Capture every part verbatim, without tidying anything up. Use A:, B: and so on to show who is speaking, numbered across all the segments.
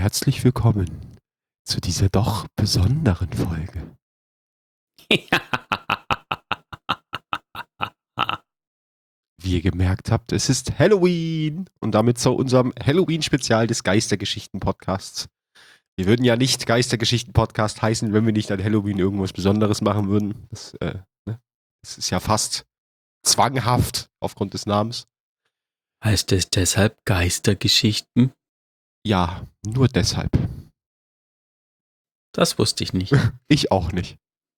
A: herzlich willkommen zu dieser doch besonderen Folge. Wie ihr gemerkt habt, es ist Halloween und damit zu unserem Halloween-Spezial des Geistergeschichten-Podcasts. Wir würden ja nicht Geistergeschichten-Podcast heißen, wenn wir nicht an Halloween irgendwas Besonderes machen würden. Das, äh, ne? Das ist ja fast zwanghaft aufgrund des Namens.
B: Heißt es deshalb Geistergeschichten?
A: Ja, nur deshalb.
B: Das wusste ich nicht.
A: Ich auch nicht.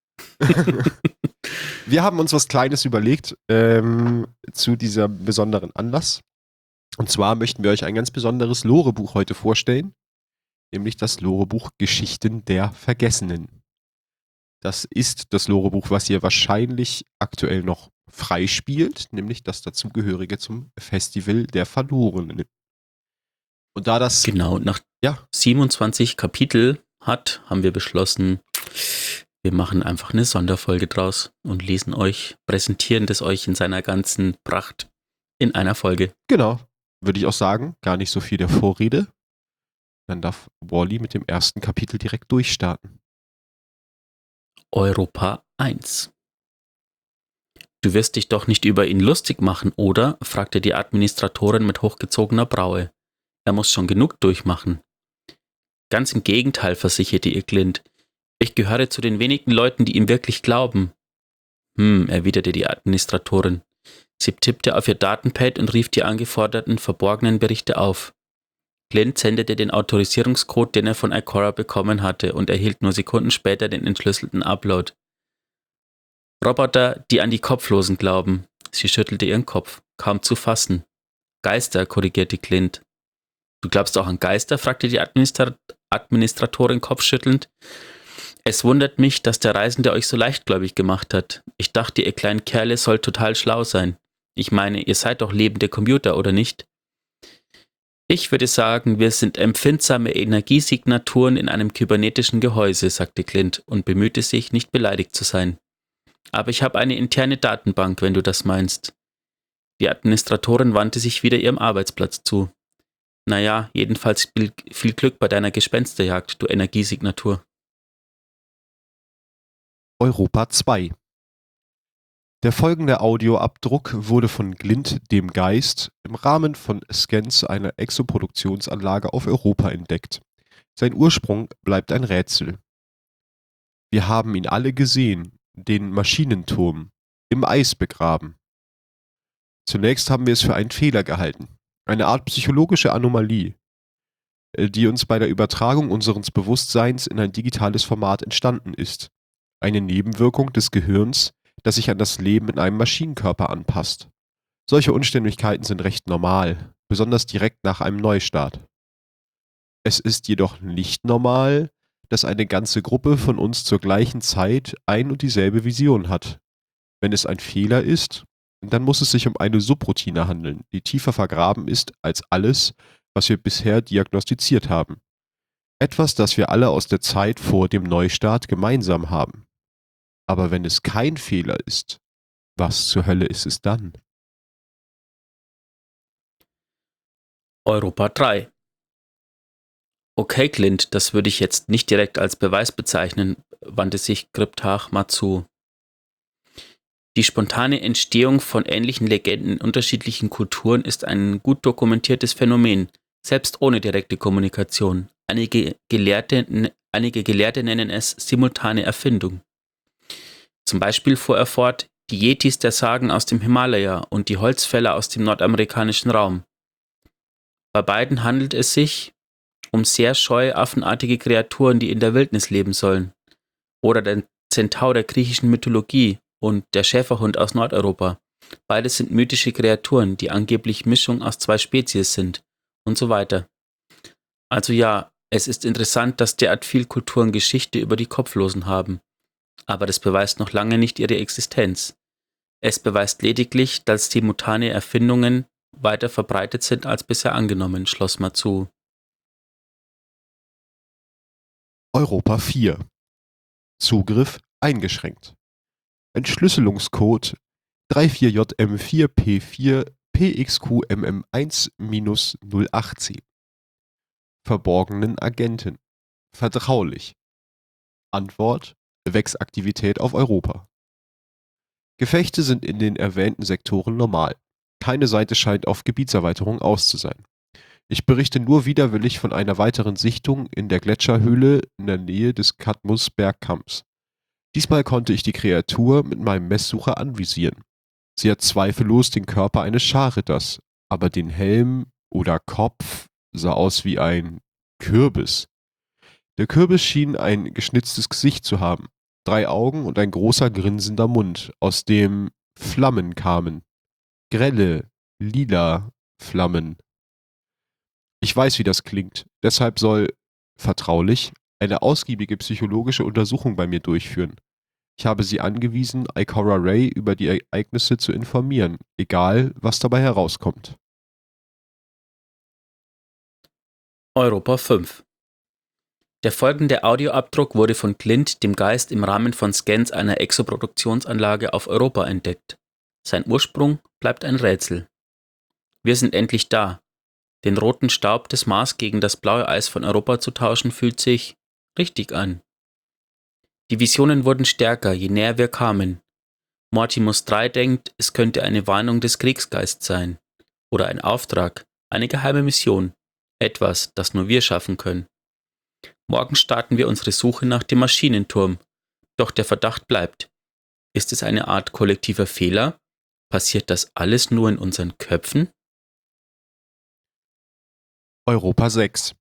A: Wir haben uns was Kleines überlegt ähm, zu diesem besonderen Anlass. Und zwar möchten wir euch ein ganz besonderes Lore-Buch heute vorstellen, nämlich das Lore-Buch Geschichten der Vergessenen. Das ist das Lore-Buch, was ihr wahrscheinlich aktuell noch freispielt, nämlich das dazugehörige zum Festival der Verlorenen. Und da das...
B: Genau, nach
A: ja.
B: siebenundzwanzig Kapitel hat, haben wir beschlossen, wir machen einfach eine Sonderfolge draus und lesen euch, präsentieren das euch in seiner ganzen Pracht in einer Folge.
A: Genau, würde ich auch sagen, gar nicht so viel der Vorrede. Dann darf Wally mit dem ersten Kapitel direkt durchstarten.
B: Europa eins. Du wirst dich doch nicht über ihn lustig machen, oder? Fragte die Administratorin mit hochgezogener Braue. Er muss schon genug durchmachen. Ganz im Gegenteil, versicherte ihr Clint. Ich gehöre zu den wenigen Leuten, die ihm wirklich glauben. Hm, erwiderte die Administratorin. Sie tippte auf ihr Datenpad und rief die angeforderten verborgenen Berichte auf. Clint sendete den Autorisierungscode, den er von Ikora bekommen hatte, und erhielt nur Sekunden später den entschlüsselten Upload. Roboter, die an die Kopflosen glauben. Sie schüttelte ihren Kopf. Kaum zu fassen. Geister, korrigierte Clint. Du glaubst auch an Geister? Fragte die Administra- Administratorin kopfschüttelnd. Es wundert mich, dass der Reisende euch so leichtgläubig gemacht hat. Ich dachte, ihr kleinen Kerle sollt total schlau sein. Ich meine, ihr seid doch lebende Computer, oder nicht? Ich würde sagen, wir sind empfindsame Energiesignaturen in einem kybernetischen Gehäuse, sagte Clint und bemühte sich, nicht beleidigt zu sein. Aber ich habe eine interne Datenbank, wenn du das meinst. Die Administratorin wandte sich wieder ihrem Arbeitsplatz zu. Naja, jedenfalls viel, viel Glück bei deiner Gespensterjagd, du Energiesignatur.
A: Europa zwei. Der folgende Audioabdruck wurde von Glint dem Geist im Rahmen von Scans einer Exoproduktionsanlage auf Europa entdeckt. Sein Ursprung bleibt ein Rätsel. Wir haben ihn alle gesehen, den Maschinenturm, im Eis begraben. Zunächst haben wir es für einen Fehler gehalten, eine Art psychologische Anomalie, die uns bei der Übertragung unseres Bewusstseins in ein digitales Format entstanden ist. Eine Nebenwirkung des Gehirns, das sich an das Leben in einem Maschinenkörper anpasst. Solche Unstimmigkeiten sind recht normal, besonders direkt nach einem Neustart. Es ist jedoch nicht normal, dass eine ganze Gruppe von uns zur gleichen Zeit ein und dieselbe Vision hat. Wenn es ein Fehler ist, dann muss es sich um eine Subroutine handeln, die tiefer vergraben ist als alles, was wir bisher diagnostiziert haben. Etwas, das wir alle aus der Zeit vor dem Neustart gemeinsam haben. Aber wenn es kein Fehler ist, was zur Hölle ist es dann?
B: Europa drei. Okay, Clint, das würde ich jetzt nicht direkt als Beweis bezeichnen, wandte sich Kryptach zu. Die spontane Entstehung von ähnlichen Legenden in unterschiedlichen Kulturen ist ein gut dokumentiertes Phänomen, selbst ohne direkte Kommunikation. Einige Gelehrte, einige Gelehrte nennen es simultane Erfindung. Zum Beispiel fuhr er fort, die Yetis der Sagen aus dem Himalaya und die Holzfäller aus dem nordamerikanischen Raum. Bei beiden handelt es sich um sehr scheue, affenartige Kreaturen, die in der Wildnis leben sollen. Oder der Zentaur der griechischen Mythologie und der Schäferhund aus Nordeuropa. Beide sind mythische Kreaturen, die angeblich Mischung aus zwei Spezies sind und so weiter. Also ja, es ist interessant, dass derart viel Kulturen Geschichte über die Kopflosen haben. Aber das beweist noch lange nicht ihre Existenz. Es beweist lediglich, dass simultane Erfindungen weiter verbreitet sind als bisher angenommen, schloss zu.
A: Europa vier. Zugriff eingeschränkt. Entschlüsselungscode drei vier J M vier P vier P X Q M M eins null acht zehn. verborgenen Agenten. Vertraulich. Antwort: Wechsaktivität auf Europa. Gefechte sind in den erwähnten Sektoren normal. Keine Seite scheint auf Gebietserweiterung aus zu sein. Ich berichte nur widerwillig von einer weiteren Sichtung in der Gletscherhöhle in der Nähe des Cadmus-Bergkamms. Diesmal konnte ich die Kreatur mit meinem Messsucher anvisieren. Sie hat zweifellos den Körper eines Scharritters, aber den Helm oder Kopf sah aus wie ein Kürbis. Der Kürbis schien ein geschnitztes Gesicht zu haben, drei Augen und ein großer grinsender Mund, aus dem Flammen kamen. Grelle, lila Flammen. Ich weiß, wie das klingt, deshalb soll, vertraulich, eine ausgiebige psychologische Untersuchung bei mir durchführen. Ich habe sie angewiesen, Ikora Ray über die Ereignisse zu informieren, egal was dabei herauskommt.
B: Europa fünf. Der folgende Audioabdruck wurde von Clint dem Geist im Rahmen von Scans einer Exoproduktionsanlage auf Europa entdeckt. Sein Ursprung bleibt ein Rätsel. Wir sind endlich da. Den roten Staub des Mars gegen das blaue Eis von Europa zu tauschen, fühlt sich richtig an. Die Visionen wurden stärker, je näher wir kamen. Mortimus drei denkt, es könnte eine Warnung des Kriegsgeists sein. Oder ein Auftrag, eine geheime Mission. Etwas, das nur wir schaffen können. Morgen starten wir unsere Suche nach dem Maschinenturm. Doch der Verdacht bleibt. Ist es eine Art kollektiver Fehler? Passiert das alles nur in unseren Köpfen?
A: Europa sechs.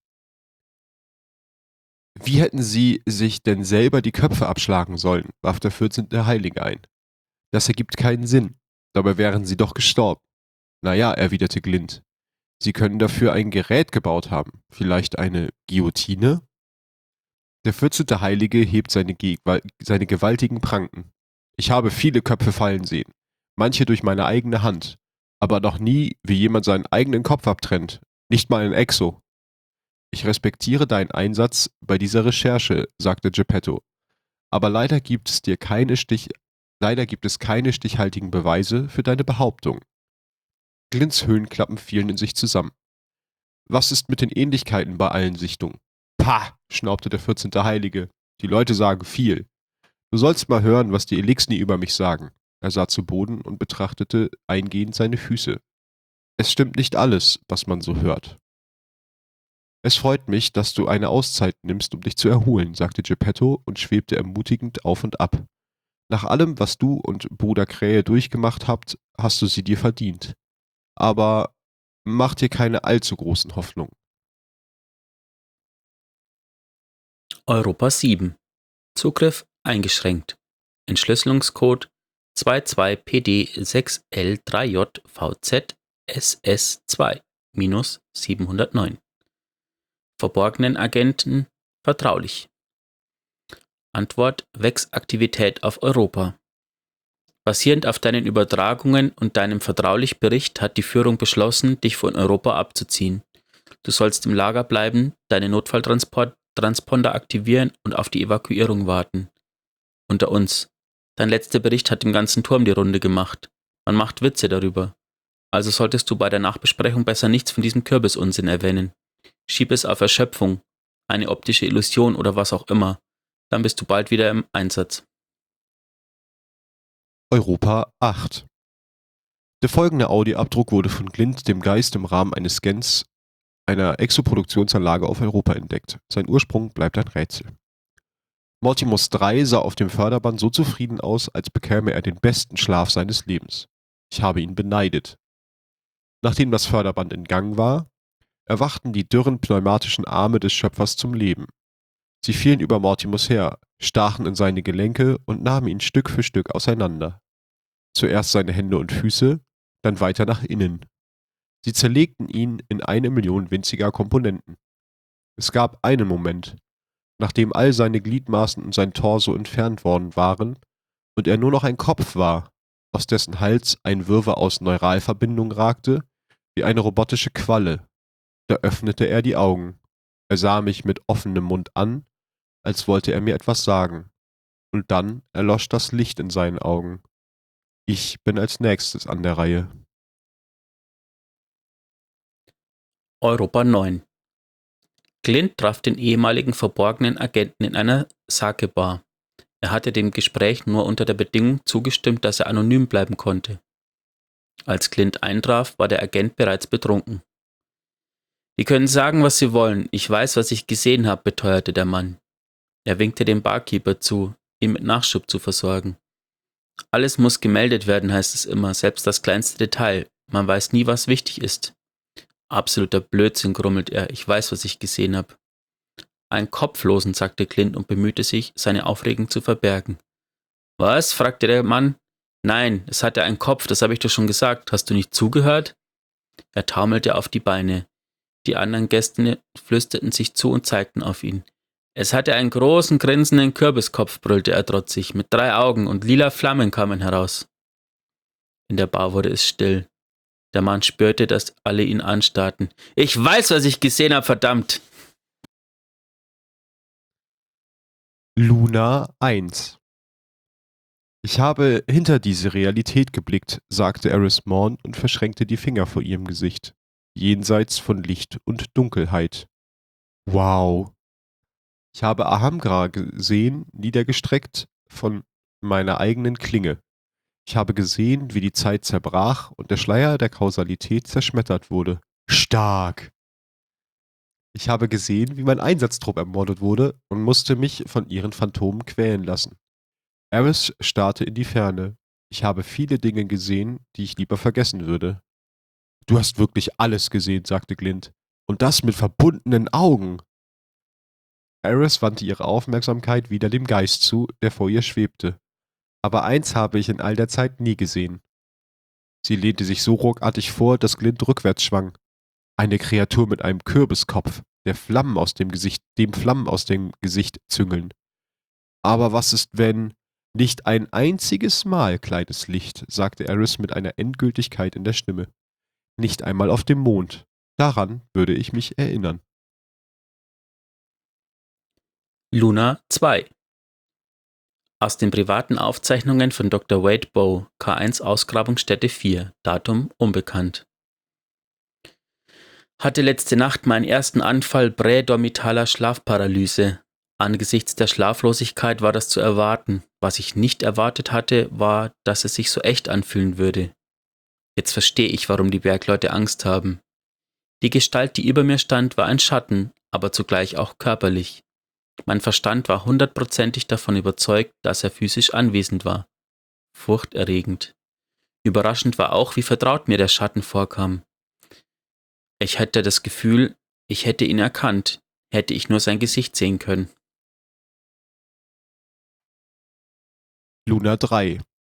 A: Wie hätten sie sich denn selber die Köpfe abschlagen sollen, warf der vierzehnte Heilige ein. Das ergibt keinen Sinn. Dabei wären sie doch gestorben. Naja, erwiderte Glint. Sie können dafür ein Gerät gebaut haben. Vielleicht eine Guillotine? Der vierzehnte Heilige hebt seine, Gewal- seine gewaltigen Pranken. Ich habe viele Köpfe fallen sehen. Manche durch meine eigene Hand. Aber noch nie, wie jemand seinen eigenen Kopf abtrennt. Nicht mal ein Exo. Ich respektiere deinen Einsatz bei dieser Recherche, sagte Geppetto. Aber leider gibt es dir keine Stich, leider gibt es keine stichhaltigen Beweise für deine Behauptung. Glints Höhenklappen fielen in sich zusammen. Was ist mit den Ähnlichkeiten bei allen Sichtungen? Pah, schnaubte der vierzehnte Heilige. Die Leute sagen viel. Du sollst mal hören, was die Elixni über mich sagen. Er sah zu Boden und betrachtete eingehend seine Füße. Es stimmt nicht alles, was man so hört. Es freut mich, dass du eine Auszeit nimmst, um dich zu erholen, sagte Geppetto und schwebte ermutigend auf und ab. Nach allem, was du und Bruder Krähe durchgemacht habt, hast du sie dir verdient. Aber mach dir keine allzu großen Hoffnungen.
B: Europa sieben. Zugriff eingeschränkt. Entschlüsselungscode zwei zwei P D sechs L drei J V Z S S zwei siebenhundertneun. Verborgenen Agenten vertraulich. Antwort: Wechsaktivität auf Europa. Basierend auf deinen Übertragungen und deinem vertraulichen Bericht hat die Führung beschlossen, dich von Europa abzuziehen. Du sollst im Lager bleiben, deine Notfalltransponder aktivieren und auf die Evakuierung warten. Unter uns. Dein letzter Bericht hat im ganzen Turm die Runde gemacht. Man macht Witze darüber. Also solltest du bei der Nachbesprechung besser nichts von diesem Kürbisundsinn erwähnen. Schieb es auf Erschöpfung, eine optische Illusion oder was auch immer. Dann bist du bald wieder im Einsatz.
A: Europa acht. Der folgende Audioabdruck wurde von Glint dem Geist im Rahmen eines Scans einer Exoproduktionsanlage auf Europa entdeckt. Sein Ursprung bleibt ein Rätsel. Mortimus drei sah auf dem Förderband so zufrieden aus, als bekäme er den besten Schlaf seines Lebens. Ich habe ihn beneidet. Nachdem das Förderband in Gang war, erwachten die dürren pneumatischen Arme des Schöpfers zum Leben. Sie fielen über Mortimus her, stachen in seine Gelenke und nahmen ihn Stück für Stück auseinander. Zuerst seine Hände und Füße, dann weiter nach innen. Sie zerlegten ihn in eine Million winziger Komponenten. Es gab einen Moment, nachdem all seine Gliedmaßen und sein Torso entfernt worden waren und er nur noch ein Kopf war, aus dessen Hals ein Wirrwarr aus Neuralverbindungen ragte, wie eine robotische Qualle. Da öffnete er die Augen. Er sah mich mit offenem Mund an, als wollte er mir etwas sagen. Und dann erlosch das Licht in seinen Augen. Ich bin als nächstes an der Reihe.
B: Europa neun. Glint traf den ehemaligen verborgenen Agenten in einer Sake-Bar. Er hatte dem Gespräch nur unter der Bedingung zugestimmt, dass er anonym bleiben konnte. Als Glint eintraf, war der Agent bereits betrunken. »Sie können sagen, was Sie wollen. Ich weiß, was ich gesehen habe«, beteuerte der Mann. Er winkte dem Barkeeper zu, ihn mit Nachschub zu versorgen. »Alles muss gemeldet werden«, heißt es immer, selbst das kleinste Detail. Man weiß nie, was wichtig ist. »Absoluter Blödsinn«, grummelt er. »Ich weiß, was ich gesehen habe.« »Ein Kopflosen«, sagte Glint und bemühte sich, seine Aufregung zu verbergen. »Was?«, fragte der Mann. »Nein, es hatte einen Kopf, das habe ich doch schon gesagt. Hast du nicht zugehört?« Er taumelte auf die Beine. Die anderen Gäste flüsterten sich zu und zeigten auf ihn. »Es hatte einen großen, grinsenden Kürbiskopf«, brüllte er trotzig, »mit drei Augen und lila Flammen kamen heraus.« In der Bar wurde es still. Der Mann spürte, dass alle ihn anstarrten. »Ich weiß, was ich gesehen habe, verdammt!«
A: Luna eins. »Ich habe hinter diese Realität geblickt«, sagte Eris Morn und verschränkte die Finger vor ihrem Gesicht. »Jenseits von Licht und Dunkelheit. Wow. Ich habe Ahamgra gesehen, niedergestreckt von meiner eigenen Klinge. Ich habe gesehen, wie die Zeit zerbrach und der Schleier der Kausalität zerschmettert wurde. Stark! Ich habe gesehen, wie mein Einsatztrupp ermordet wurde und musste mich von ihren Phantomen quälen lassen. Eris starrte in die Ferne. Ich habe viele Dinge gesehen, die ich lieber vergessen würde.« »Du hast wirklich alles gesehen«, sagte Glint. »Und das mit verbundenen Augen.« Eris wandte ihre Aufmerksamkeit wieder dem Geist zu, der vor ihr schwebte. »Aber eins habe ich in all der Zeit nie gesehen.« Sie lehnte sich so ruckartig vor, dass Glint rückwärts schwang. Eine Kreatur mit einem Kürbiskopf, der Flammen aus dem Gesicht, dem Flammen aus dem Gesicht züngeln. »Aber was ist, wenn...« »Nicht ein einziges Mal, kleines Licht«, sagte Eris mit einer Endgültigkeit in der Stimme. »Nicht einmal auf dem Mond. Daran würde ich mich erinnern.«
B: Luna zwei. Aus den privaten Aufzeichnungen von Doktor Wade Bow, K eins Ausgrabungsstätte vier, Datum unbekannt. Hatte letzte Nacht meinen ersten Anfall prädormitaler Schlafparalyse. Angesichts der Schlaflosigkeit war das zu erwarten. Was ich nicht erwartet hatte, war, dass es sich so echt anfühlen würde. Jetzt verstehe ich, warum die Bergleute Angst haben. Die Gestalt, die über mir stand, war ein Schatten, aber zugleich auch körperlich. Mein Verstand war hundertprozentig davon überzeugt, dass er physisch anwesend war. Furchterregend. Überraschend war auch, wie vertraut mir der Schatten vorkam. Ich hatte das Gefühl, ich hätte ihn erkannt, hätte ich nur sein Gesicht sehen können.
A: Luna drei.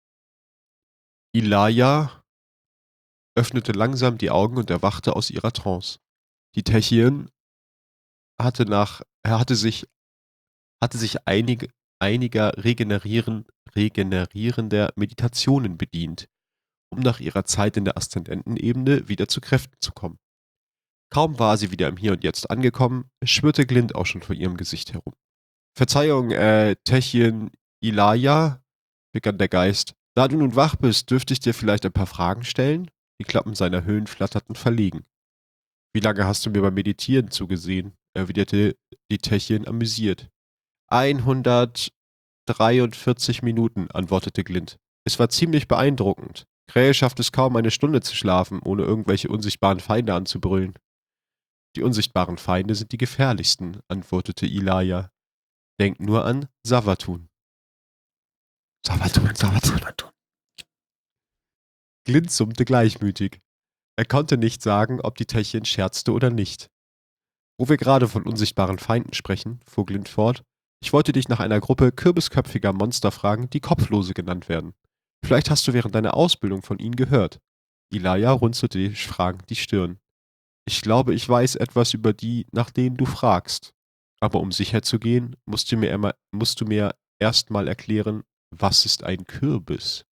A: Ilaya öffnete langsam die Augen und erwachte aus ihrer Trance. Die Techien hatte nach, hatte sich, hatte sich einig, einiger regenerieren, regenerierender Meditationen bedient, um nach ihrer Zeit in der Aszendentenebene wieder zu Kräften zu kommen. Kaum war sie wieder im Hier und Jetzt angekommen, schwirrte Glint auch schon vor ihrem Gesicht herum. »Verzeihung, äh, Techien Ilaya«, begann der Geist. »Da du nun wach bist, dürfte ich dir vielleicht ein paar Fragen stellen?« Die Klappen seiner Hüllen flatterten verlegen. »Wie lange hast du mir beim Meditieren zugesehen?«, erwiderte die Techien amüsiert. »hundertdreiundvierzig Minuten«, antwortete Glint. »Es war ziemlich beeindruckend. Krähe schafft es kaum, eine Stunde zu schlafen, ohne irgendwelche unsichtbaren Feinde anzubrüllen.« »Die unsichtbaren Feinde sind die gefährlichsten«, antwortete Ilaya. »Denk nur an Savathun.« »Savathun, Savathun, Savathun.« Glint summte gleichmütig. Er konnte nicht sagen, ob die Techien scherzte oder nicht. »Wo wir gerade von unsichtbaren Feinden sprechen«, fuhr Glint fort, »ich wollte dich nach einer Gruppe kürbisköpfiger Monster fragen, die Kopflose genannt werden. Vielleicht hast du während deiner Ausbildung von ihnen gehört.« Ilaya runzelte fragend die Stirn. »Ich glaube, ich weiß etwas über die, nach denen du fragst. Aber um sicher zu gehen, musst du mir, immer, musst du mir erst mal erklären, was ist ein Kürbis?«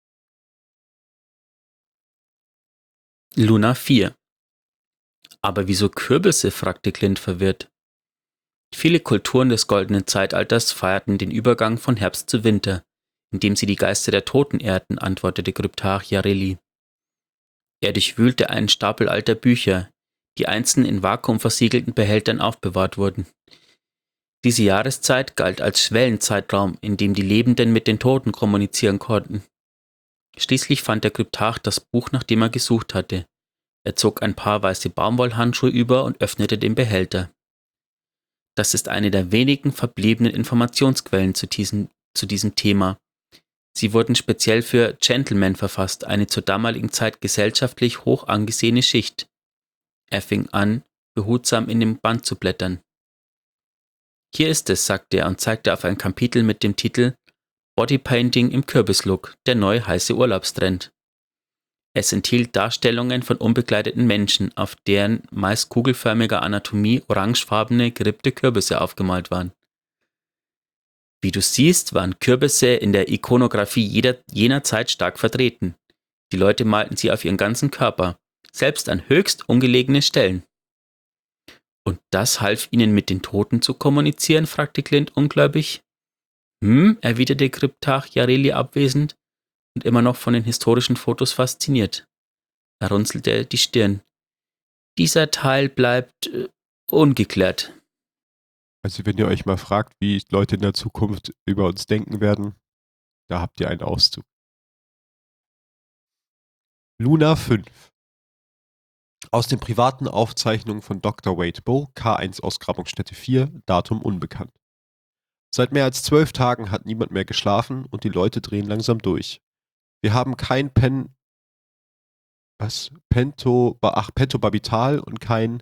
B: Luna vier. »Aber wieso Kürbisse?«, fragte Glint verwirrt. Viele Kulturen des goldenen Zeitalters feierten den Übergang von Herbst zu Winter, indem sie die Geister der Toten ehrten, antwortete Kryptarch Yareli. Er durchwühlte einen Stapel alter Bücher, die einzeln in vakuumversiegelten Behältern aufbewahrt wurden. Diese Jahreszeit galt als Schwellenzeitraum, in dem die Lebenden mit den Toten kommunizieren konnten. Schließlich fand der Kryptarch das Buch, nach dem er gesucht hatte. Er zog ein paar weiße Baumwollhandschuhe über und öffnete den Behälter. Das ist eine der wenigen verbliebenen Informationsquellen zu diesem, zu diesem Thema. Sie wurden speziell für Gentlemen verfasst, eine zur damaligen Zeit gesellschaftlich hoch angesehene Schicht. Er fing an, behutsam in dem Band zu blättern. Hier ist es, sagte er und zeigte auf ein Kapitel mit dem Titel Bodypainting im Kürbislook, der neue heiße Urlaubstrend. Es enthielt Darstellungen von unbekleideten Menschen, auf deren meist kugelförmiger Anatomie orangefarbene, gerippte Kürbisse aufgemalt waren. Wie du siehst, waren Kürbisse in der Ikonografie jeder, jener Zeit stark vertreten. Die Leute malten sie auf ihren ganzen Körper, selbst an höchst ungelegene Stellen. Und das half ihnen mit den Toten zu kommunizieren, fragte Clint ungläubig. Hm, erwiderte Kryptarch Jareli abwesend und immer noch von den historischen Fotos fasziniert. Er runzelte die Stirn. Dieser Teil bleibt äh, ungeklärt.
A: Also wenn ihr euch mal fragt, wie Leute in der Zukunft über uns denken werden, da habt ihr einen Auszug. Luna fünf. Aus den privaten Aufzeichnungen von Doktor Wade Bow, K eins Ausgrabungsstätte vier, Datum unbekannt. Seit mehr als zwölf Tagen hat niemand mehr geschlafen und die Leute drehen langsam durch. Wir haben kein Pen... Was? Pento... Ach, Pentobarbital und kein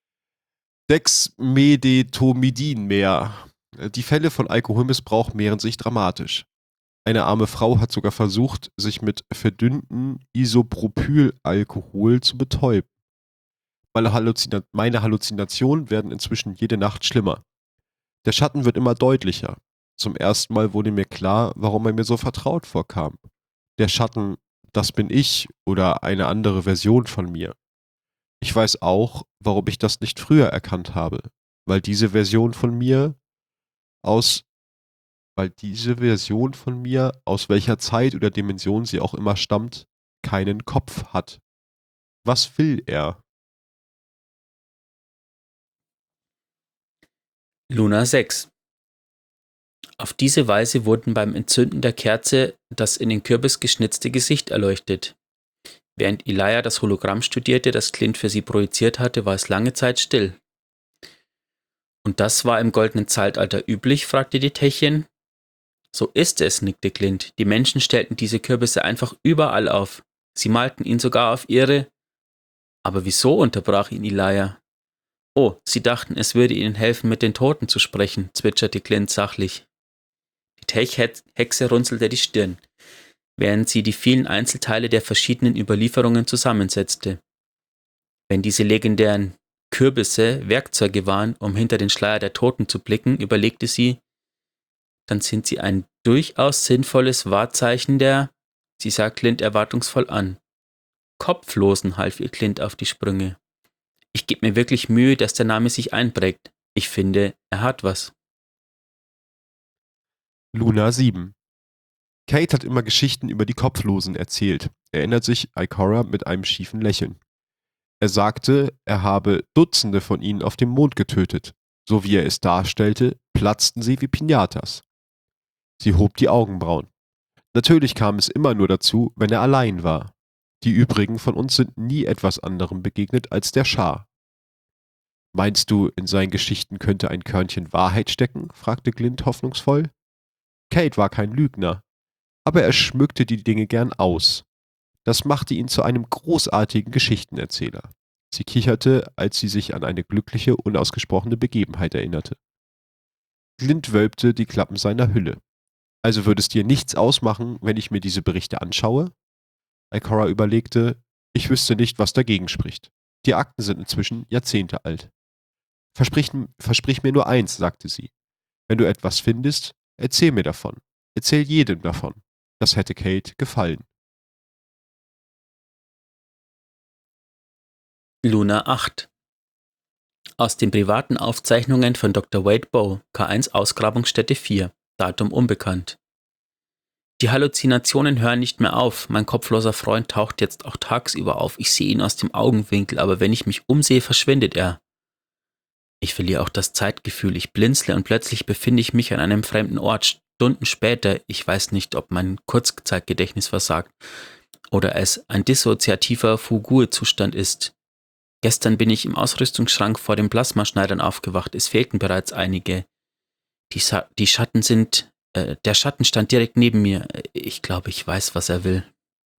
A: Dexmedetomidin mehr. Die Fälle von Alkoholmissbrauch mehren sich dramatisch. Eine arme Frau hat sogar versucht, sich mit verdünnten Isopropylalkohol zu betäuben. Meine, Halluzina- meine Halluzinationen werden inzwischen jede Nacht schlimmer. Der Schatten wird immer deutlicher. Zum ersten Mal wurde mir klar, warum er mir so vertraut vorkam. Der Schatten, das bin ich oder eine andere Version von mir. Ich weiß auch, warum ich das nicht früher erkannt habe, weil diese Version von mir aus, weil diese Version von mir, aus welcher Zeit oder Dimension sie auch immer stammt, keinen Kopf hat. Was will er?
B: Luna sechs. Auf diese Weise wurden beim Entzünden der Kerze das in den Kürbis geschnitzte Gesicht erleuchtet. Während Elijah das Hologramm studierte, das Clint für sie projiziert hatte, war es lange Zeit still. Und das war im goldenen Zeitalter üblich? Fragte die Techin. So ist es, nickte Clint. Die Menschen stellten diese Kürbisse einfach überall auf. Sie malten ihn sogar auf ihre... Aber wieso? Unterbrach ihn Elijah. Oh, sie dachten, es würde ihnen helfen, mit den Toten zu sprechen, zwitscherte Clint sachlich. Die Tech-Hexe runzelte die Stirn, während sie die vielen Einzelteile der verschiedenen Überlieferungen zusammensetzte. Wenn diese legendären Kürbisse Werkzeuge waren, um hinter den Schleier der Toten zu blicken, überlegte sie, dann sind sie ein durchaus sinnvolles Wahrzeichen der, sie sah Clint erwartungsvoll an. Kopflosen, half ihr Clint auf die Sprünge. Ich gebe mir wirklich Mühe, dass der Name sich einprägt. Ich finde, er hat was.
A: Luna sieben. Kate hat immer Geschichten über die Kopflosen erzählt, erinnert sich Ikora mit einem schiefen Lächeln. Er sagte, er habe Dutzende von ihnen auf dem Mond getötet. So wie er es darstellte, platzten sie wie Pinatas. Sie hob die Augenbrauen. Natürlich kam es immer nur dazu, wenn er allein war. Die übrigen von uns sind nie etwas anderem begegnet als der Schar. Meinst du, in seinen Geschichten könnte ein Körnchen Wahrheit stecken? Fragte Clint hoffnungsvoll. Kate war kein Lügner, aber er schmückte die Dinge gern aus. Das machte ihn zu einem großartigen Geschichtenerzähler. Sie kicherte, als sie sich an eine glückliche, unausgesprochene Begebenheit erinnerte. Clint wölbte die Klappen seiner Hülle. Also würde es dir nichts ausmachen, wenn ich mir diese Berichte anschaue? Ikora überlegte, ich wüsste nicht, was dagegen spricht. Die Akten sind inzwischen Jahrzehnte alt. Versprich, versprich mir nur eins, sagte sie. Wenn du etwas findest, erzähl mir davon. Erzähl jedem davon. Das hätte Kate gefallen.
B: Luna acht. Aus den privaten Aufzeichnungen von Doktor Wade Bow, K eins Ausgrabungsstätte vier, Datum unbekannt. Die Halluzinationen hören nicht mehr auf. Mein kopfloser Freund taucht jetzt auch tagsüber auf. Ich sehe ihn aus dem Augenwinkel, aber wenn ich mich umsehe, verschwindet er. Ich verliere auch das Zeitgefühl. Ich blinzle und plötzlich befinde ich mich an einem fremden Ort. Stunden später, ich weiß nicht, ob mein Kurzzeitgedächtnis versagt oder es ein dissoziativer Fugue-Zustand ist. Gestern bin ich im Ausrüstungsschrank vor den Plasmaschneidern aufgewacht. Es fehlten bereits einige. Die, Sa- die Schatten sind... Äh, der Schatten stand direkt neben mir. Ich glaube, ich weiß, was er will.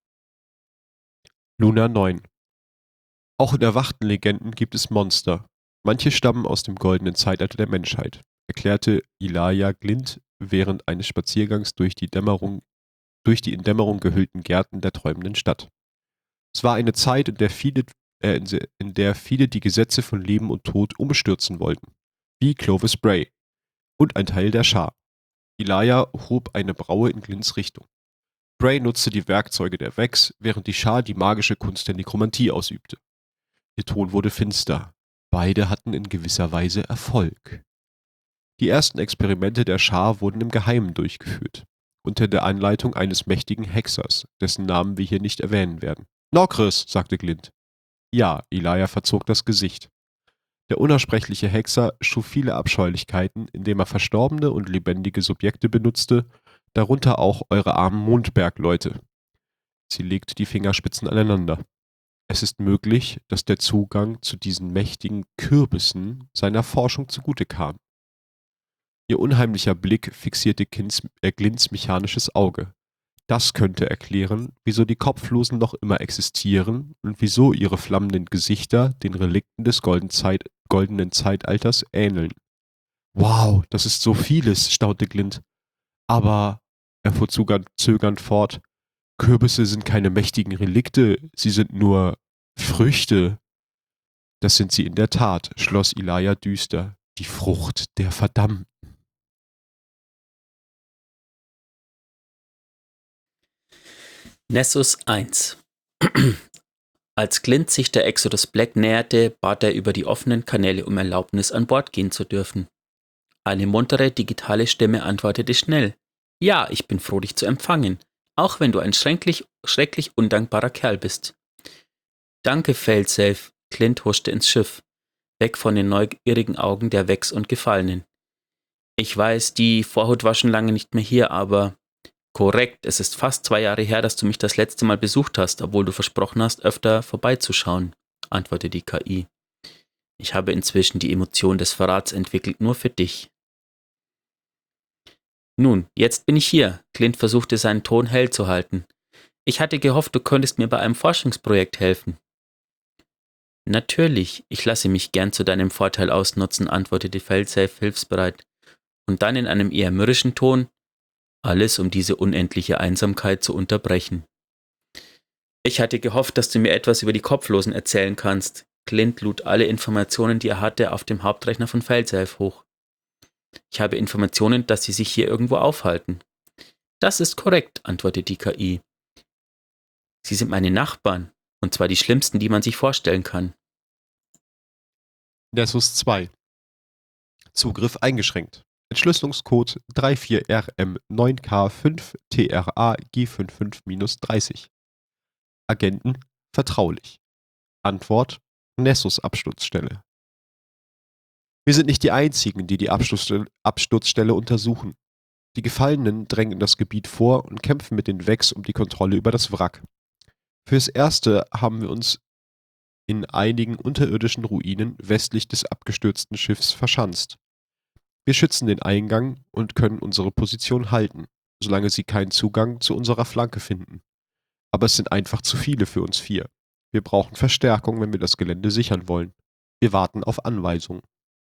A: Luna neun. Auch in erwachten Legenden gibt es Monster. Manche stammen aus dem goldenen Zeitalter der Menschheit, erklärte Elijah Glint während eines Spaziergangs durch die Dämmerung, durch die in Dämmerung gehüllten Gärten der träumenden Stadt. Es war eine Zeit, in der viele, äh, in se- in der viele die Gesetze von Leben und Tod umstürzen wollten, wie Clovis Bray und ein Teil der Schar. Elijah hob eine Braue in Glints Richtung. Bray nutzte die Werkzeuge der Vex, während die Schar die magische Kunst der Nekromantie ausübte. Ihr Ton wurde finster. Beide hatten in gewisser Weise Erfolg. Die ersten Experimente der Schar wurden im Geheimen durchgeführt, unter der Anleitung eines mächtigen Hexers, dessen Namen wir hier nicht erwähnen werden. Nokris, sagte Glint. Ja, Elijah verzog das Gesicht. Der unaussprechliche Hexer schuf viele Abscheulichkeiten, indem er verstorbene und lebendige Subjekte benutzte, darunter auch eure armen Mondbergleute. Sie legte die Fingerspitzen aneinander. Es ist möglich, dass der Zugang zu diesen mächtigen Kürbissen seiner Forschung zugute kam. Ihr unheimlicher Blick fixierte Kins, äh, Glints mechanisches Auge. Das könnte erklären, wieso die Kopflosen noch immer existieren und wieso ihre flammenden Gesichter den Relikten des Golden Zeit, goldenen Zeitalters ähneln. Wow, das ist so vieles, staunte Glint. Aber, er fuhr zögernd, zögernd fort, Kürbisse sind keine mächtigen Relikte, sie sind nur Früchte. Das sind sie in der Tat, schloss Elijah düster. Die Frucht der Verdammten.
B: Nessus eins. Als Glint sich der Exodus Black näherte, bat er über die offenen Kanäle um Erlaubnis, an Bord gehen zu dürfen. Eine muntere digitale Stimme antwortete schnell. Ja, ich bin froh, dich zu empfangen, auch wenn du ein schrecklich, schrecklich undankbarer Kerl bist. Danke, Failsafe. Glint huschte ins Schiff, weg von den neugierigen Augen der Vex und Gefallenen. Ich weiß, die Vorhut war schon lange nicht mehr hier, aber... Korrekt, es ist fast zwei Jahre her, dass du mich das letzte Mal besucht hast, obwohl du versprochen hast, öfter vorbeizuschauen, antwortete die K I. Ich habe inzwischen die Emotion des Verrats entwickelt, nur für dich. Nun, jetzt bin ich hier. Glint versuchte seinen Ton hell zu halten. Ich hatte gehofft, du könntest mir bei einem Forschungsprojekt helfen. Natürlich, ich lasse mich gern zu deinem Vorteil ausnutzen, antwortete Failsafe hilfsbereit. Und dann in einem eher mürrischen Ton: Alles, um diese unendliche Einsamkeit zu unterbrechen. Ich hatte gehofft, dass du mir etwas über die Kopflosen erzählen kannst. Glint lud alle Informationen, die er hatte, auf dem Hauptrechner von Failsafe hoch. Ich habe Informationen, dass sie sich hier irgendwo aufhalten. Das ist korrekt, antwortete die K I. Sie sind meine Nachbarn, und zwar die schlimmsten, die man sich vorstellen kann.
A: Nessus zwei. Zugriff eingeschränkt. Entschlüsselungscode drei vier R M neun K fünf T R A G fünfundfünfzig dreißig. Agenten vertraulich. Antwort Nessus-Absturzstelle. Wir sind nicht die Einzigen, die die Absturzstelle, Absturzstelle untersuchen. Die Gefallenen drängen in das Gebiet vor und kämpfen mit den Vex um die Kontrolle über das Wrack. Fürs Erste haben wir uns in einigen unterirdischen Ruinen westlich des abgestürzten Schiffs verschanzt. Wir schützen den Eingang und können unsere Position halten, solange sie keinen Zugang zu unserer Flanke finden. Aber es sind einfach zu viele für uns vier. Wir brauchen Verstärkung, wenn wir das Gelände sichern wollen. Wir warten auf Anweisungen.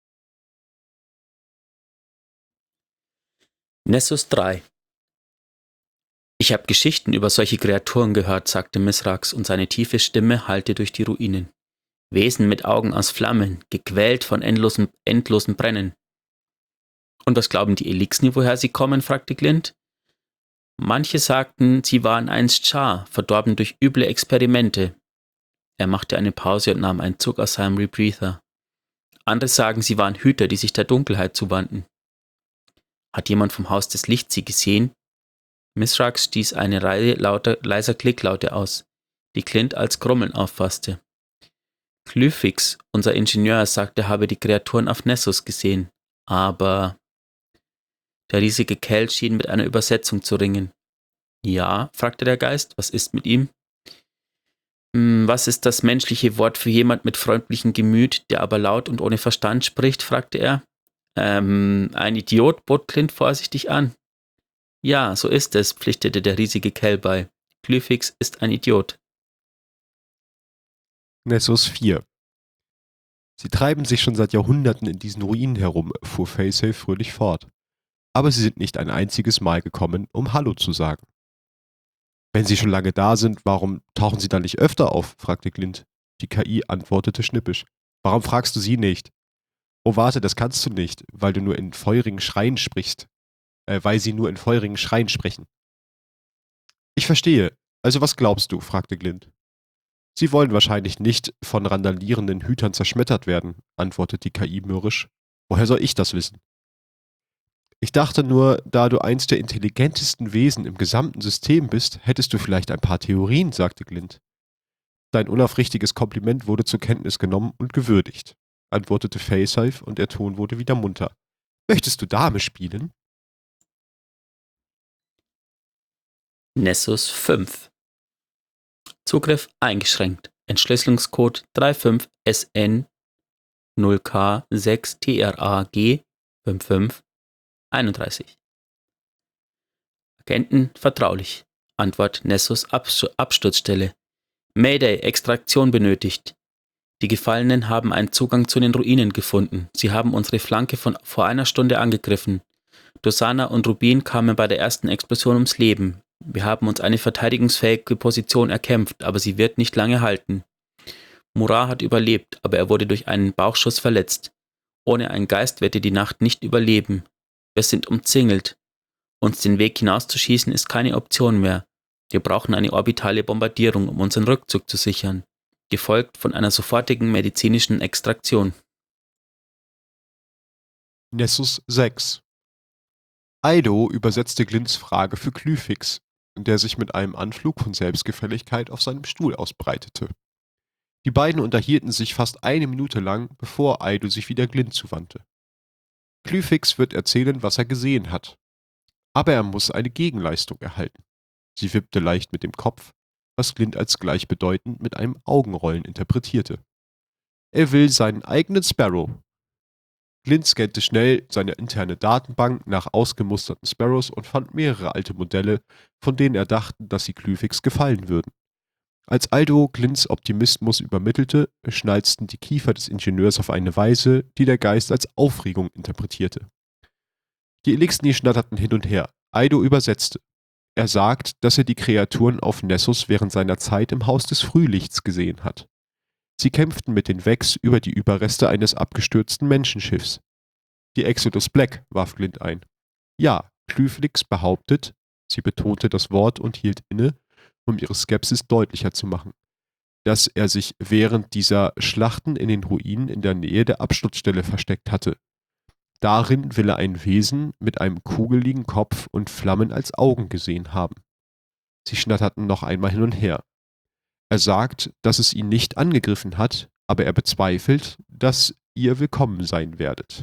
B: Nessus drei. Ich habe Geschichten über solche Kreaturen gehört, sagte Misrax, und seine tiefe Stimme hallte durch die Ruinen. Wesen mit Augen aus Flammen, gequält von endlosem, endlosem Brennen. Und was glauben die Elixni, woher sie kommen? Fragte Glint. Manche sagten, sie waren einst Schar, verdorben durch üble Experimente. Er machte eine Pause und nahm einen Zug aus seinem Rebreather. Andere sagen, sie waren Hüter, die sich der Dunkelheit zuwandten. Hat jemand vom Haus des Lichts sie gesehen? Mithrak stieß eine Reihe lauter, leiser Klicklaute aus, die Clint als Grummeln auffasste. Glyphix, unser Ingenieur, sagte, er habe die Kreaturen auf Nessus gesehen, aber... Der riesige Kerl schien mit einer Übersetzung zu ringen. Ja, fragte der Geist, was ist mit ihm? Hm, was ist das menschliche Wort für jemand mit freundlichem Gemüt, der aber laut und ohne Verstand spricht, fragte er. Ähm, ein Idiot, bot Clint vorsichtig an. Ja, so ist es, pflichtete der riesige Kerl bei. Glyphix ist ein Idiot.
A: Nessus vier. Sie treiben sich schon seit Jahrhunderten in diesen Ruinen herum, fuhr Facehafe fröhlich fort. Aber sie sind nicht ein einziges Mal gekommen, um Hallo zu sagen. Wenn sie schon lange da sind, warum tauchen sie dann nicht öfter auf? Fragte Glint. Die K I antwortete schnippisch. Warum fragst du sie nicht? Oh, warte, das kannst du nicht, weil du nur in feurigen Schreien sprichst. Äh, weil sie nur in feurigen Schreien sprechen. Ich verstehe. Also was glaubst du? Fragte Glint. Sie wollen wahrscheinlich nicht von randalierenden Hütern zerschmettert werden, antwortete die K I mürrisch. Woher soll ich das wissen? Ich dachte nur, da du eins der intelligentesten Wesen im gesamten System bist, hättest du vielleicht ein paar Theorien, sagte Glint. Dein unaufrichtiges Kompliment wurde zur Kenntnis genommen und gewürdigt, antwortete Facehafe und der Ton wurde wieder munter. Möchtest du Dame spielen?
B: Nessus fünf. Zugriff eingeschränkt. Entschlüsselungscode drei fünf S N null K sechs T R A G fünf fünf einunddreißig. Agenten vertraulich. Antwort Nessus Absturzstelle. Mayday, Extraktion benötigt. Die Gefallenen haben einen Zugang zu den Ruinen gefunden. Sie haben unsere Flanke von vor einer Stunde angegriffen. Dosana und Rubin kamen bei der ersten Explosion ums Leben. Wir haben uns eine verteidigungsfähige Position erkämpft, aber sie wird nicht lange halten. Murat hat überlebt, aber er wurde durch einen Bauchschuss verletzt. Ohne einen Geist wird er die Nacht nicht überleben. Wir sind umzingelt. Uns den Weg hinauszuschießen ist keine Option mehr. Wir brauchen eine orbitale Bombardierung, um unseren Rückzug zu sichern, gefolgt von einer sofortigen medizinischen Extraktion.
A: Nessus sechs. Eido übersetzte Glints Frage für Glyphix, der sich mit einem Anflug von Selbstgefälligkeit auf seinem Stuhl ausbreitete. Die beiden unterhielten sich fast eine Minute lang, bevor Eido sich wieder Glint zuwandte. Glyphix wird erzählen, was er gesehen hat. Aber er muss eine Gegenleistung erhalten. Sie wippte leicht mit dem Kopf, was Glint als gleichbedeutend mit einem Augenrollen interpretierte. Er will seinen eigenen Sparrow. Glint scannte schnell seine interne Datenbank nach ausgemusterten Sparrows und fand mehrere alte Modelle, von denen er dachte, dass sie Glyphix gefallen würden. Als Aldo Glints Optimismus übermittelte, schnalzten die Kiefer des Ingenieurs auf eine Weise, die der Geist als Aufregung interpretierte. Die Elixni schnatterten hin und her. Eido übersetzte. Er sagt, dass er die Kreaturen auf Nessus während seiner Zeit im Haus des Frühlichts gesehen hat. Sie kämpften mit den Vex über die Überreste eines abgestürzten Menschenschiffs. Die Exodus Black, warf Glint ein. Ja, Glyphix behauptet, sie betonte das Wort und hielt inne, um ihre Skepsis deutlicher zu machen, dass er sich während dieser Schlachten in den Ruinen in der Nähe der Absturzstelle versteckt hatte. Darin will er ein Wesen mit einem kugeligen Kopf und Flammen als Augen gesehen haben. Sie schnatterten noch einmal hin und her. Er sagt, dass es ihn nicht angegriffen hat, aber er bezweifelt, dass ihr willkommen sein werdet.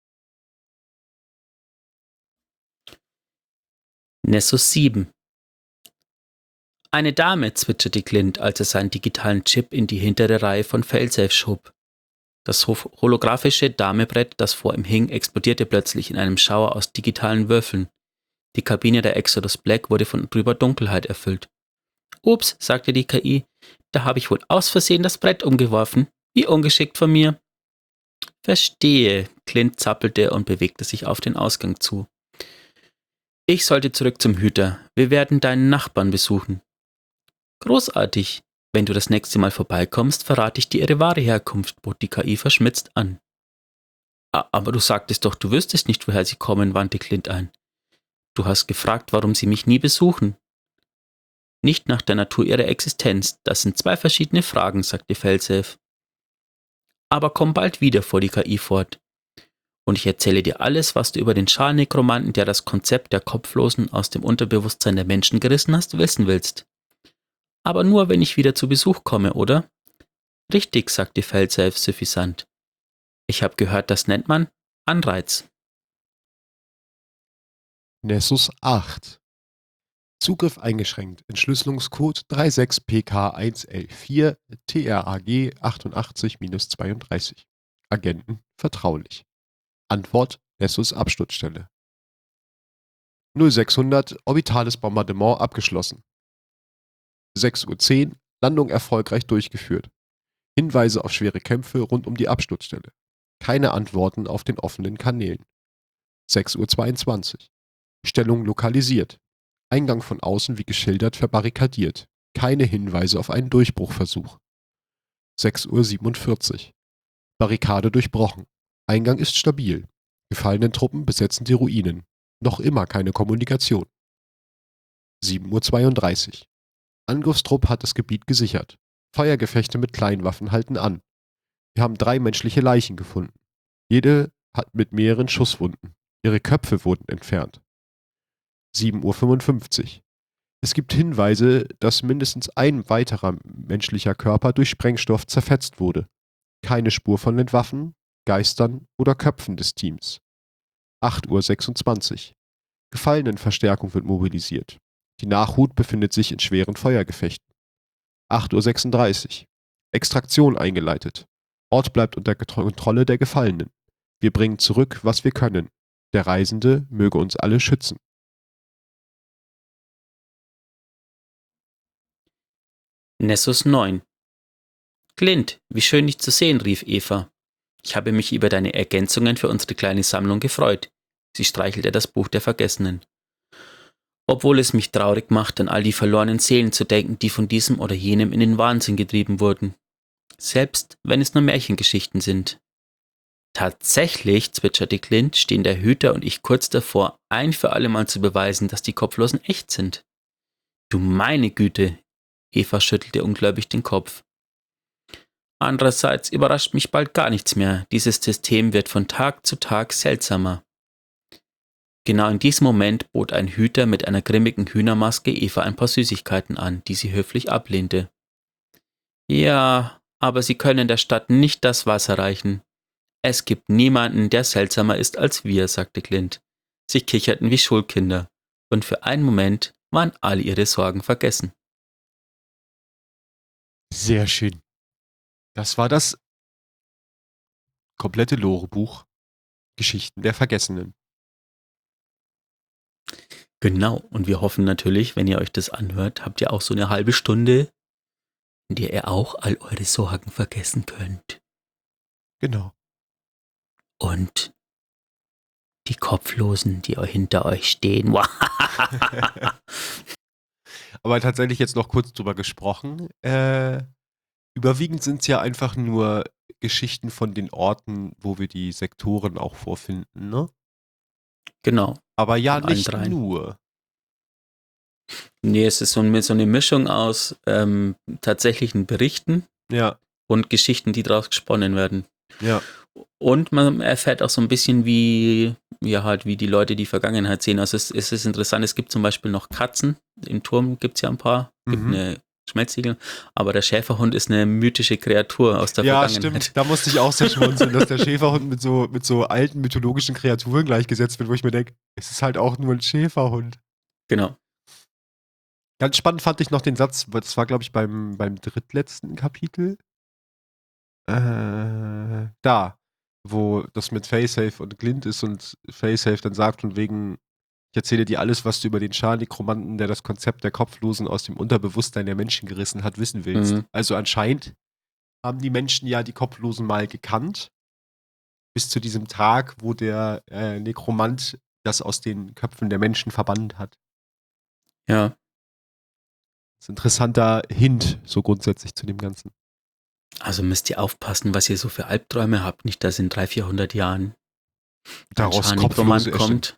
B: Nessus sieben. Eine Dame, zwitscherte Glint, als er seinen digitalen Chip in die hintere Reihe von Failsafe schob. Das holographische Damebrett, das vor ihm hing, explodierte plötzlich in einem Schauer aus digitalen Würfeln. Die Kabine der Exodus Black wurde von trüber Dunkelheit erfüllt. Ups, sagte die K I, da habe ich wohl aus Versehen das Brett umgeworfen. Wie ungeschickt von mir. Verstehe, Glint zappelte und bewegte sich auf den Ausgang zu. Ich sollte zurück zum Hüter. Wir werden deinen Nachbarn besuchen. Großartig. Wenn du das nächste Mal vorbeikommst, verrate ich dir ihre wahre Herkunft, bot die K I verschmitzt an. Aber du sagtest doch, du wüsstest nicht, woher sie kommen, wandte Glint ein. Du hast gefragt, warum sie mich nie besuchen. Nicht nach der Natur ihrer Existenz, das sind zwei verschiedene Fragen, sagte Failsafe. Aber komm bald wieder, fuhr die K I fort. Und ich erzähle dir alles, was du über den Schalnekromanten, der das Konzept der Kopflosen aus dem Unterbewusstsein der Menschen gerissen hast, wissen willst. Aber nur, wenn ich wieder zu Besuch komme, oder? Richtig, sagte Failsafe suffisant. Ich habe gehört, das nennt man Anreiz.
A: Nessus acht. Zugriff eingeschränkt. Entschlüsselungscode drei sechs P K eins L vier T R A G achtundachtzig zweiunddreißig. Agenten vertraulich. Antwort Nessus Absturzstelle. null sechshundert Orbitales Bombardement abgeschlossen. sechs Uhr zehn Landung erfolgreich durchgeführt. Hinweise auf schwere Kämpfe rund um die Absturzstelle. Keine Antworten auf den offenen Kanälen. sechs Uhr zweiundzwanzig Stellung lokalisiert. Eingang von außen wie geschildert verbarrikadiert. Keine Hinweise auf einen Durchbruchversuch. sechs Uhr siebenundvierzig Barrikade durchbrochen. Eingang ist stabil. Gefallenen Truppen besetzen die Ruinen. Noch immer keine Kommunikation. sieben Uhr zweiunddreißig Angriffstrupp hat das Gebiet gesichert. Feuergefechte mit Kleinwaffen halten an. Wir haben drei menschliche Leichen gefunden. Jede hat mit mehreren Schusswunden. Ihre Köpfe wurden entfernt. sieben Uhr fünfundfünfzig Es gibt Hinweise, dass mindestens ein weiterer menschlicher Körper durch Sprengstoff zerfetzt wurde. Keine Spur von den Waffen, Geistern oder Köpfen des Teams. acht Uhr sechsundzwanzig Gefallenenverstärkung wird mobilisiert. Die Nachhut befindet sich in schweren Feuergefechten. acht Uhr sechsunddreißig Extraktion eingeleitet. Ort bleibt unter Kontrolle der Gefallenen. Wir bringen zurück, was wir können. Der Reisende möge uns alle schützen.
B: Nessus neun. Clint, wie schön dich zu sehen, rief Eva. Ich habe mich über deine Ergänzungen für unsere kleine Sammlung gefreut. Sie streichelte das Buch der Vergessenen. Obwohl es mich traurig macht, an all die verlorenen Seelen zu denken, die von diesem oder jenem in den Wahnsinn getrieben wurden. Selbst wenn es nur Märchengeschichten sind. Tatsächlich, zwitscherte Clint, stehen der Hüter und ich kurz davor, ein für alle Mal zu beweisen, dass die Kopflosen echt sind. Du meine Güte, Eva schüttelte ungläubig den Kopf. Andererseits überrascht mich bald gar nichts mehr. Dieses System wird von Tag zu Tag seltsamer. Genau in diesem Moment bot ein Hüter mit einer grimmigen Hühnermaske Eva ein paar Süßigkeiten an, die sie höflich ablehnte. Ja, aber sie können der Stadt nicht das Wasser reichen. Es gibt niemanden, der seltsamer ist als wir, sagte Clint. Sie kicherten wie Schulkinder, und für einen Moment waren all ihre Sorgen vergessen.
A: Sehr schön. Das war das komplette Lorebuch Geschichten der Vergessenen.
B: Genau, und wir hoffen natürlich, wenn ihr euch das anhört, habt ihr auch so eine halbe Stunde, in der ihr auch all eure Sorgen vergessen könnt.
A: Genau.
B: Und die Kopflosen, die hinter euch stehen.
A: Aber tatsächlich jetzt noch kurz drüber gesprochen. Äh, überwiegend sind es ja einfach nur Geschichten von den Orten, wo wir die Sektoren auch vorfinden, ne?
B: Genau.
A: Aber ja,
B: von allen
A: nicht
B: dreien.
A: nur.
B: Nee, es ist so, so eine Mischung aus ähm, tatsächlichen Berichten
A: Ja,
B: und Geschichten, die daraus gesponnen werden.
A: ja.
B: Und man erfährt auch so ein bisschen, wie, ja, halt, wie die Leute die Vergangenheit sehen. Also es, es ist interessant, es gibt zum Beispiel noch Katzen. Im Turm gibt es ja ein paar. Es gibt
A: Mhm.
B: eine Schmelzsiegel. Aber der Schäferhund ist eine mythische Kreatur aus der
A: Ja,
B: Vergangenheit.
A: stimmt. Da musste ich auch sehr schmunzeln, dass der Schäferhund mit so, mit so alten mythologischen Kreaturen gleichgesetzt wird, wo ich mir denke, es ist halt auch nur ein Schäferhund.
B: Genau.
A: Ganz spannend fand ich noch den Satz, das war, glaube ich, beim, beim drittletzten Kapitel. Äh, da, wo das mit Facesafe und Glint ist und Facesafe dann sagt, von wegen, ich erzähle dir alles, was du über den Scharnekromanten, der das Konzept der Kopflosen aus dem Unterbewusstsein der Menschen gerissen hat, wissen willst.
B: Mhm.
A: Also anscheinend haben die Menschen ja die Kopflosen mal gekannt, bis zu diesem Tag, wo der äh, Nekromant das aus den Köpfen der Menschen verbannt hat.
B: Ja.
A: Das ist ein interessanter Hint, so grundsätzlich zu dem Ganzen.
B: Also müsst ihr aufpassen, was ihr so für Albträume habt. Nicht, dass in dreihundert, vierhundert Jahren
A: Daraus
B: ein
A: Kopflose
B: Scharnekromant kommt.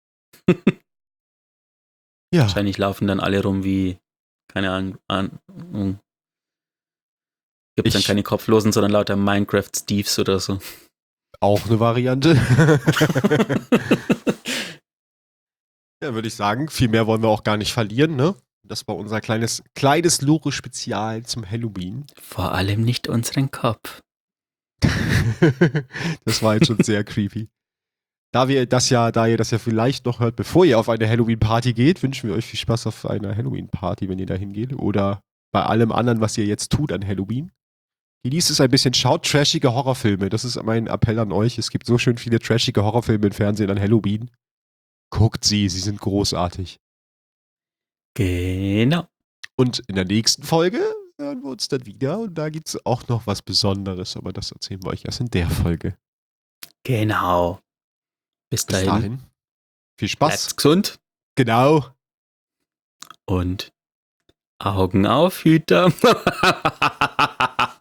A: Ja,
B: Wahrscheinlich laufen dann alle rum wie, keine Ahnung, Ahnung. Gibt es dann
A: Ich-
B: keine Kopflosen, sondern lauter Minecraft-Steves oder so.
A: Auch eine Variante. Ja, würde ich sagen, viel mehr wollen wir auch gar nicht verlieren, ne? Das war unser kleines, kleines Lore-Spezial zum Halloween.
B: Vor allem nicht unseren Kopf.
A: Das war jetzt schon sehr creepy. Da wir das ja, da ihr das ja vielleicht noch hört, bevor ihr auf eine Halloween-Party geht, wünschen wir euch viel Spaß auf einer Halloween-Party, wenn ihr da hingeht. Oder bei allem anderen, was ihr jetzt tut an Halloween. Genießt es ein bisschen, schaut trashige Horrorfilme. Das ist mein Appell an euch. Es gibt so schön viele trashige Horrorfilme im Fernsehen an Halloween. Guckt sie, sie sind großartig.
B: Genau.
A: Und in der nächsten Folge hören wir uns dann wieder und da gibt es auch noch was Besonderes, aber das erzählen wir euch erst in der Folge.
B: Genau. Bis
A: Bis
B: dahin.
A: dahin. Viel Spaß.
B: Bleibt's gesund.
A: Genau.
B: Und Augen auf, Hüter.